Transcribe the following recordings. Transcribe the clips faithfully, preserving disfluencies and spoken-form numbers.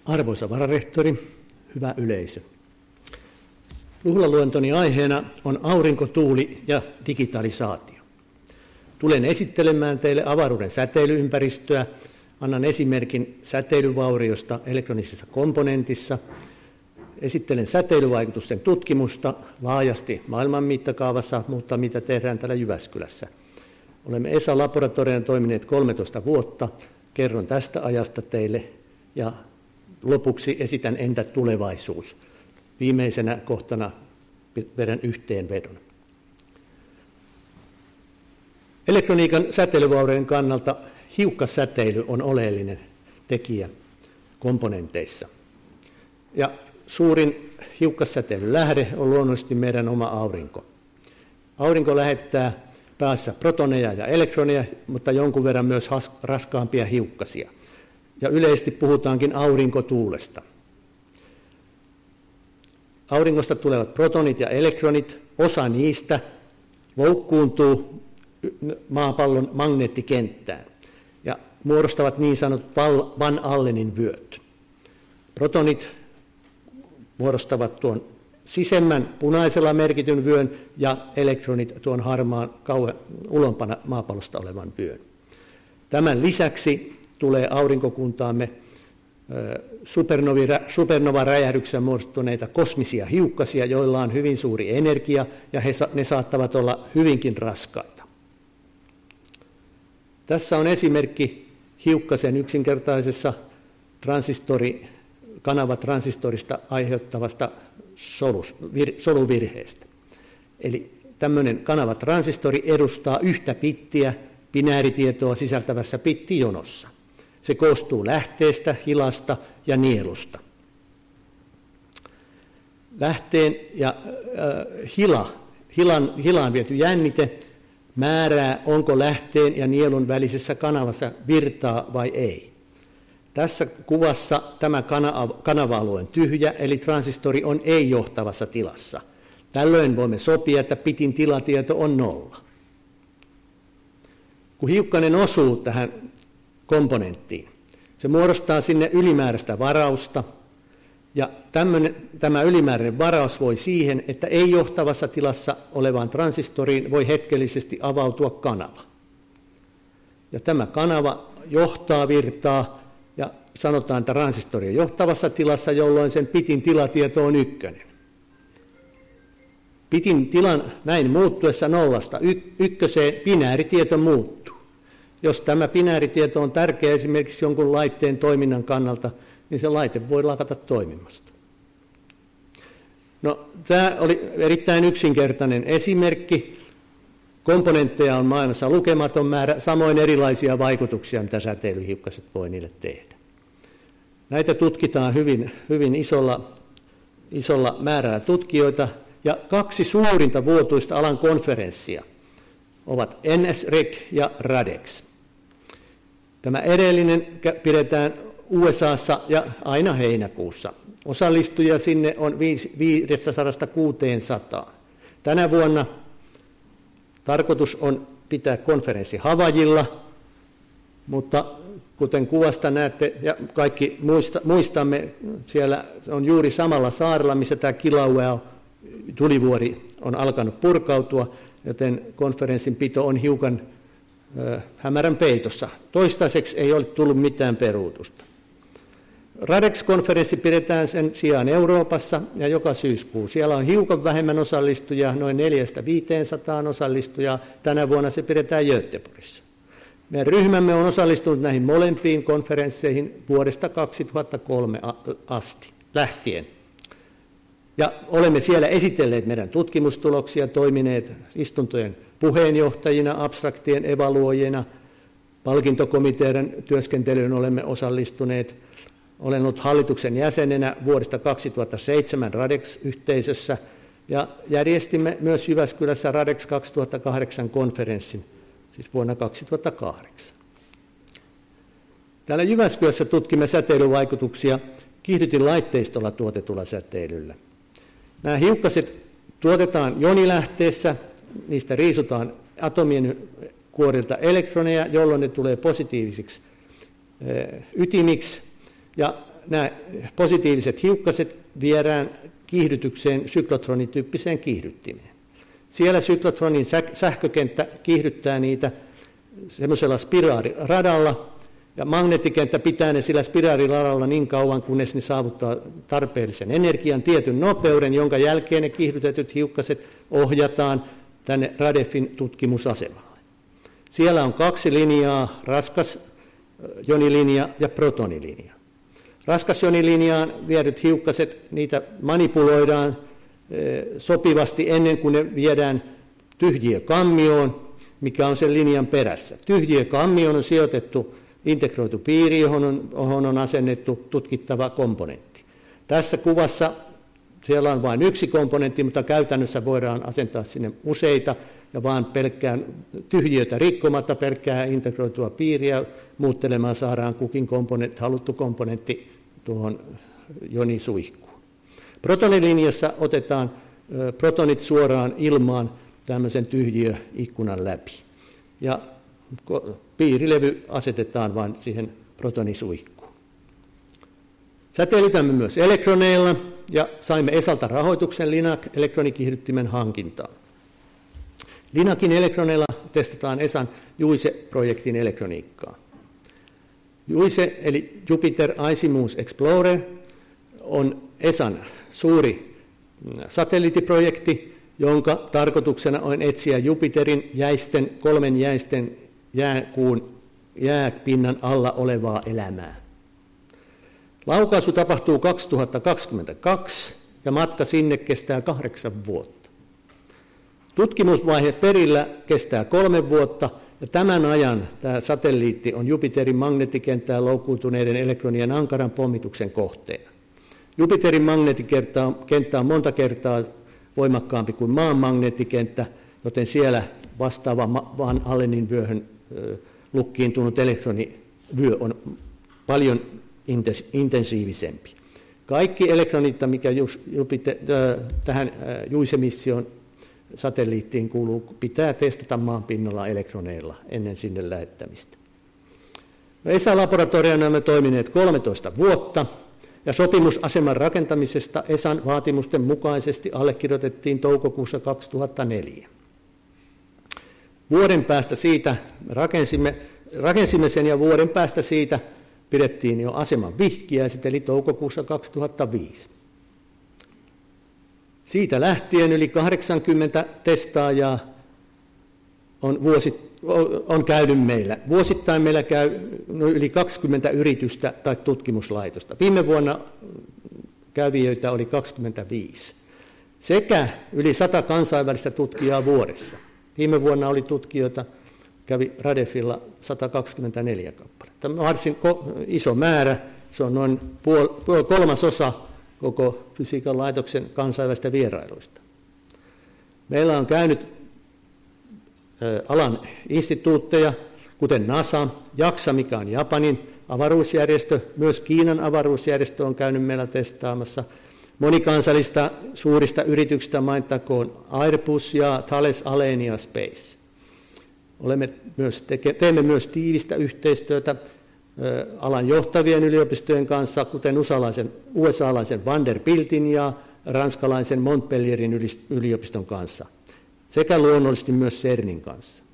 Arvoisa vararehtori, hyvä yleisö. Juhlaluentoni aiheena on aurinko, tuuli ja digitalisaatio. Tulen esittelemään teille avaruuden säteilyympäristöä. Annan esimerkin säteilyvauriosta elektronisessa komponentissa. Esittelen säteilyvaikutusten tutkimusta laajasti maailman mittakaavassa, mutta mitä tehdään täällä Jyväskylässä. Olemme E S A-laboratoriona toimineet kolmetoista vuotta. Kerron tästä ajasta teille ja lopuksi esitän entä tulevaisuus. Viimeisenä kohtana vedän yhteenvedon. Elektroniikan säteilyvaurioiden kannalta hiukkassäteily on oleellinen tekijä komponenteissa. Ja suurin hiukkassäteilyn lähde on luonnollisesti meidän oma aurinko. Aurinko lähettää päässä protoneja ja elektroneja, mutta jonkun verran myös raskaampia hiukkasia. Ja yleisesti puhutaankin aurinkotuulesta. Auringosta tulevat protonit ja elektronit, osa niistä loukkuuntuu maapallon magneettikenttään ja muodostavat niin sanotut Van Allenin vyöt. Protonit muodostavat tuon sisemmän punaisella merkityn vyön ja elektronit tuon harmaan kauhean ulompana maapallosta olevan vyön. Tämän lisäksi tulee aurinkokuntaamme supernova-räjähdyksessä muodostuneita kosmisia hiukkasia, joilla on hyvin suuri energia ja he, ne saattavat olla hyvinkin raskaita. Tässä on esimerkki hiukkasen yksinkertaisessa transistori, kanavatransistorista aiheuttavasta solus, vir, soluvirheestä. Eli tämmöinen kanavatransistori edustaa yhtä bittiä binääritietoa sisältävässä bittijonossa. Se koostuu lähteestä, hilasta ja nielusta. Lähteen ja äh, hila, hilan, hilaan viety jännite määrää, onko lähteen ja nielun välisessä kanavassa virtaa vai ei. Tässä kuvassa tämä kanava-alue on tyhjä, eli transistori on ei-johtavassa tilassa. Tällöin voimme sopia, että bitin tilatieto on nolla. Kun hiukkanen osuu tähän komponenttiin, se muodostaa sinne ylimääräistä varausta, ja tämmönen, tämä ylimääräinen varaus voi siihen, että ei-johtavassa tilassa olevaan transistoriin voi hetkellisesti avautua kanava. Ja tämä kanava johtaa virtaa, ja sanotaan, että transistori on johtavassa tilassa, jolloin sen bitin tilatieto on ykkönen. Bitin tilan näin muuttuessa nollasta y- ykköseen binääritieto muuttuu. Jos tämä binääritieto on tärkeä esimerkiksi jonkun laitteen toiminnan kannalta, niin se laite voi lakata toimimasta. No, tämä oli erittäin yksinkertainen esimerkki. Komponentteja on maailmassa lukematon määrä, samoin erilaisia vaikutuksia, mitä säteilyhiukkaset voi niille tehdä. Näitä tutkitaan hyvin, hyvin isolla, isolla määrällä tutkijoita, ja kaksi suurinta vuotuista alan konferenssia ovat N S R E C ja RADEX. Tämä edellinen pidetään U S A:ssa ja aina heinäkuussa. Osallistujia sinne on viisisataa kuusisataa. Tänä vuonna tarkoitus on pitää konferenssi Havaijilla, mutta kuten kuvasta näette, ja kaikki muista, muistamme, siellä on juuri samalla saarella, missä tämä Kilauea tulivuori on alkanut purkautua, joten konferenssin pito on hiukan ö, hämärän peitossa. Toistaiseksi ei ole tullut mitään peruutusta. RADEX-konferenssi pidetään sen sijaan Euroopassa ja joka syyskuu. Siellä on hiukan vähemmän osallistujia, noin neljästä viiteensataan osallistujaa. Tänä vuonna se pidetään Göteborgissa. Meidän ryhmämme on osallistunut näihin molempiin konferensseihin vuodesta kaksituhattakolme asti lähtien. Ja olemme siellä esitelleet meidän tutkimustuloksia, toimineet istuntojen puheenjohtajina, abstraktien evaluoijina, palkintokomiteiden työskentelyyn olemme osallistuneet. Olen ollut hallituksen jäsenenä vuodesta kaksituhattaseitsemän RADEX-yhteisössä ja järjestimme myös Jyväskylässä RADEX kaksituhattakahdeksan konferenssin, siis vuonna kaksituhattakahdeksan. Täällä Jyväskylässä tutkimme säteilyvaikutuksia kiihdytinlaitteistolla tuotetulla säteilyllä. Nämä hiukkaset tuotetaan jonilähteessä, niistä riisutaan atomien kuorilta elektroneja, jolloin ne tulee positiivisiksi ytimiksi, ja nämä positiiviset hiukkaset viedään kiihdytykseen syklotronityyppiseen kiihdyttimeen. Siellä syklotronin sähkökenttä kiihdyttää niitä semmoisella spiraaliradalla, ja magneettikenttä pitää ne sillä spiraaliradalla niin kauan, kunnes ne saavuttaa tarpeellisen energian, tietyn nopeuden, jonka jälkeen ne kiihdytetyt hiukkaset ohjataan tänne Radeffin tutkimusasemalle. Siellä on kaksi linjaa, raskas jonilinja ja protonilinja. Raskasjonilinjaan viedyt hiukkaset, niitä manipuloidaan sopivasti ennen kuin ne viedään tyhjiökammioon, mikä on sen linjan perässä. Tyhjiökammioon on sijoitettu integroitu piiri, johon on, johon on asennettu tutkittava komponentti. Tässä kuvassa siellä on vain yksi komponentti, mutta käytännössä voidaan asentaa sinne useita, ja vaan pelkkään tyhjiötä rikkomatta, pelkkää integroitua piiriä muuttelemaan saadaan kukin komponentti, haluttu komponentti tuohon jonisuihkuun. Protonilinjassa otetaan protonit suoraan ilmaan tämmöisen tyhjiöikkunan läpi. Ja piirilevy asetetaan vain siihen protonisuihkuun. Säteilytämme myös elektroneilla ja saimme Esalta rahoituksen Linac-elektronikiihdyttimen hankintaan. Linacin elektroneilla testataan Esan JUICE-projektin elektroniikkaa. JUICE eli Jupiter Icy-Moons Explorer on Esan suuri satelliittiprojekti, jonka tarkoituksena on etsiä Jupiterin jäisten, kolmen jäisten jääkuun jääpinnan alla olevaa elämää. Laukaisu tapahtuu kaksituhattakaksikymmentäkaksi ja matka sinne kestää kahdeksan vuotta. Tutkimusvaihe perillä kestää kolme vuotta ja tämän ajan tämä satelliitti on Jupiterin magneettikenttään loukkuuntuneiden elektronien ankaran pommituksen kohteena. Jupiterin magneettikenttä on monta kertaa voimakkaampi kuin maan magneettikenttä, joten siellä vastaava Van Allenin vyöhön lukkiintunut elektronivyö on paljon intensiivisempi. Kaikki elektronit, mikä Jupiter, tähän JUICE-mission satelliittiin kuuluu, pitää testata maan pinnalla elektroneilla ennen sinne lähettämistä. E S A-laboratoriona olemme toimineet kolmetoista vuotta, ja sopimus aseman rakentamisesta E S A:n vaatimusten mukaisesti allekirjoitettiin toukokuussa kaksituhattaneljä. Vuoden päästä siitä rakensimme, rakensimme sen ja vuoden päästä siitä pidettiin jo aseman vihkiäiset, eli toukokuussa kaksituhattaviisi. Siitä lähtien yli kahdeksankymmentä testaajaa on, vuosi, on käynyt meillä. Vuosittain meillä käy yli kaksikymmentä yritystä tai tutkimuslaitosta. Viime vuonna kävijöitä oli kaksikymmentäviisi. Sekä yli sata kansainvälistä tutkijaa vuodessa. Viime vuonna oli tutkijoita, kävi Radeffilla sata kaksikymmentäneljä kappaletta. Tämä on varsin iso määrä, se on noin puol, puol, kolmasosa koko fysiikan laitoksen kansainvälistä vierailuista. Meillä on käynyt alan instituutteja, kuten NASA, JAXA, mikä on Japanin avaruusjärjestö, myös Kiinan avaruusjärjestö on käynyt meillä testaamassa. Monikansallista suurista yrityksistä mainittakoon Airbus ja Thales Alenia Space. Olemme myös teke, teemme myös tiivistä yhteistyötä alan johtavien yliopistojen kanssa, kuten U S A-laisen Vanderbiltin ja ranskalaisen Montpellierin yliopiston kanssa, sekä luonnollisesti myös CERNin kanssa.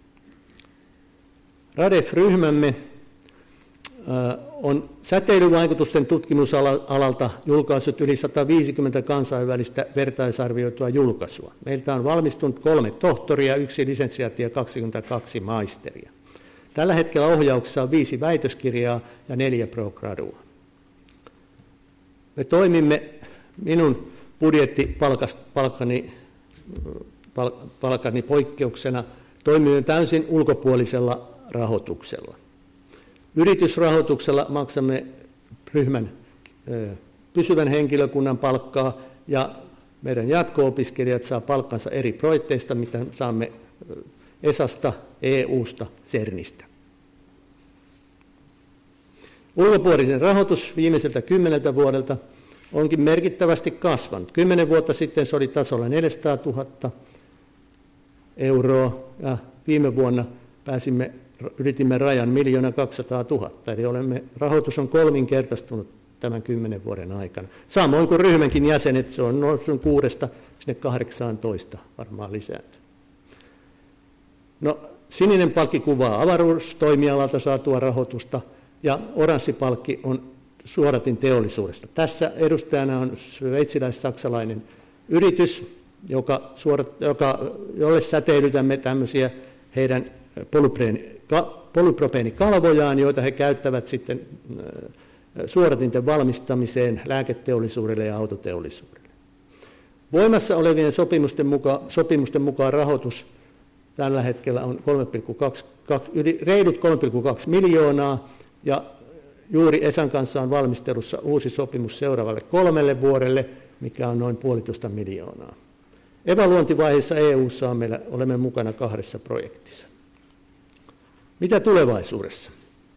RADEF-ryhmämme on säteilyvaikutusten tutkimusalalta julkaissut yli sata viisikymmentä kansainvälistä vertaisarvioitua julkaisua. Meiltä on valmistunut kolme tohtoria, yksi lisensiaatti ja kaksikymmentäkaksi maisteria. Tällä hetkellä ohjauksessa on viisi väitöskirjaa ja neljä pro gradua. Me toimimme minun budjettipalkkani palkkani poikkeuksena, toimimme täysin ulkopuolisella rahoituksella. Yritysrahoituksella maksamme ryhmän pysyvän henkilökunnan palkkaa ja meidän jatko-opiskelijat saa palkkansa eri projekteista, mitä saamme E S Asta, E U:sta, CERNistä. Ulkopuolinen rahoitus viimeiseltä kymmeneltä vuodelta onkin merkittävästi kasvanut. Kymmenen vuotta sitten se oli tasolla neljäsataatuhatta euroa ja viime vuonna pääsimme, ylitimme rajan miljoona kaksisataatuhatta, eli olemme, rahoitus on kolminkertaistunut tämän kymmenen vuoden aikana. Samoin kuin ryhmänkin jäsenet, se on noussut kuudesta sinne kahdeksaantoista varmaan lisääntynyt. No, sininen palkki kuvaa avaruustoimialalta saatua rahoitusta ja oranssi palkki on suodatin teollisuudesta. Tässä edustajana on sveitsiläis-saksalainen yritys, joka, suorat, joka, jolle säteilytämme tämmöisiä heidän polypropeenikalvojaan, joita he käyttävät sitten suodatinten valmistamiseen lääketeollisuudelle ja autoteollisuudelle. Voimassa olevien sopimusten mukaan, sopimusten mukaan rahoitus tällä hetkellä on kolme pilkku kaksi, yli, reilut kolme pilkku kaksi miljoonaa, ja juuri Esan kanssa on valmistelussa uusi sopimus seuraavalle kolmelle vuodelle, mikä on noin puolitoista miljoonaa. Evaluointivaiheessa E U:ssa on meillä, olemme mukana kahdessa projektissa. Mitä tulevaisuudessa?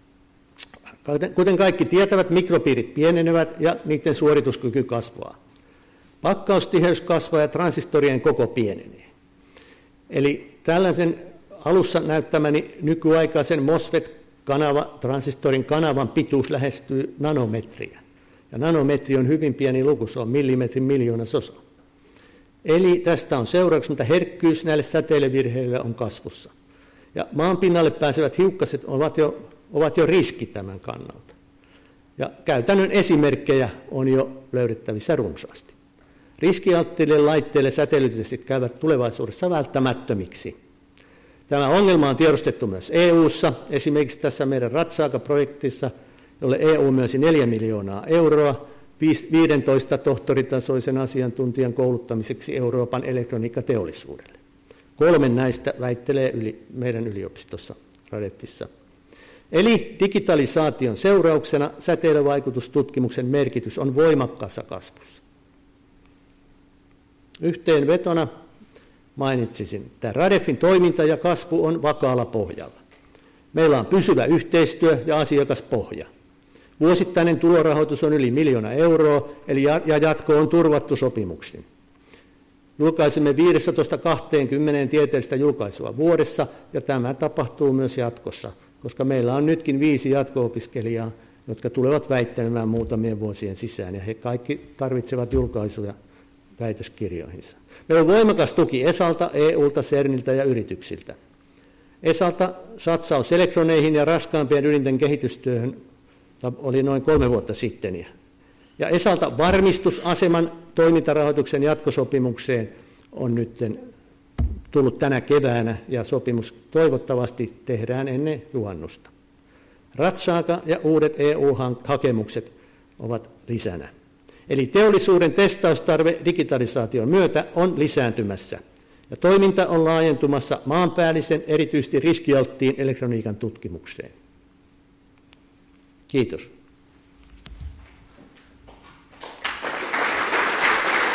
Kuten kaikki tietävät, mikropiirit pienenevät ja niiden suorituskyky kasvaa. Pakkaustiheys kasvaa ja transistorien koko pienenee. Eli tällaisen alussa näyttämäni nykyaikaisen MOSFET-kanava, transistorin kanavan pituus lähestyy nanometriä. Ja nanometri on hyvin pieni luku, se on millimetrin miljoonasosa. Eli tästä on seurauksena, että herkkyys näille säteilyvirheille on kasvussa. Ja maan pinnalle pääsevät hiukkaset ovat jo, ovat jo riski tämän kannalta. Ja käytännön esimerkkejä on jo löydettävissä runsaasti. Riskialttiille laitteille säteilytestit käyvät tulevaisuudessa välttämättömiksi. Tämä ongelma on tiedostettu myös E U:ssa, esimerkiksi tässä meidän Ratsaaka-projektissa, jolle E U myönsi neljä miljoonaa euroa viisitoista tohtoritasoisen asiantuntijan kouluttamiseksi Euroopan elektroniikkateollisuudelle. Kolmen näistä väittelee yli meidän yliopistossa Radeffissa. Eli digitalisaation seurauksena säteilyvaikutustutkimuksen merkitys on voimakkaassa kasvussa. Yhteenvetona mainitsisin, että Radeffin toiminta ja kasvu on vakaalla pohjalla. Meillä on pysyvä yhteistyö ja asiakaspohja. Vuosittainen tulorahoitus on yli miljoona euroa, eli ja jatko on turvattu sopimuksin. Julkaisemme viisitoista kaksikymmentä tieteellistä julkaisua vuodessa, ja tämä tapahtuu myös jatkossa, koska meillä on nytkin viisi jatko-opiskelijaa, jotka tulevat väittelemään muutamien vuosien sisään, ja he kaikki tarvitsevat julkaisuja väitöskirjoihinsa. Meillä on voimakas tuki Esalta, E U:lta, CERNiltä ja yrityksiltä. Esalta satsaus elektroneihin ja raskaampien ydinten kehitystyöhön oli noin kolme vuotta sitten. Ja Esalta varmistusaseman toimintarahoituksen jatkosopimukseen on nyt tullut tänä keväänä, ja sopimus toivottavasti tehdään ennen juhannusta. Ratsaaka ja uudet E U-hakemukset ovat lisänä. Eli teollisuuden testaustarve digitalisaation myötä on lisääntymässä, ja toiminta on laajentumassa maanpäällisen, erityisesti riskialttiin elektroniikan tutkimukseen. Kiitos.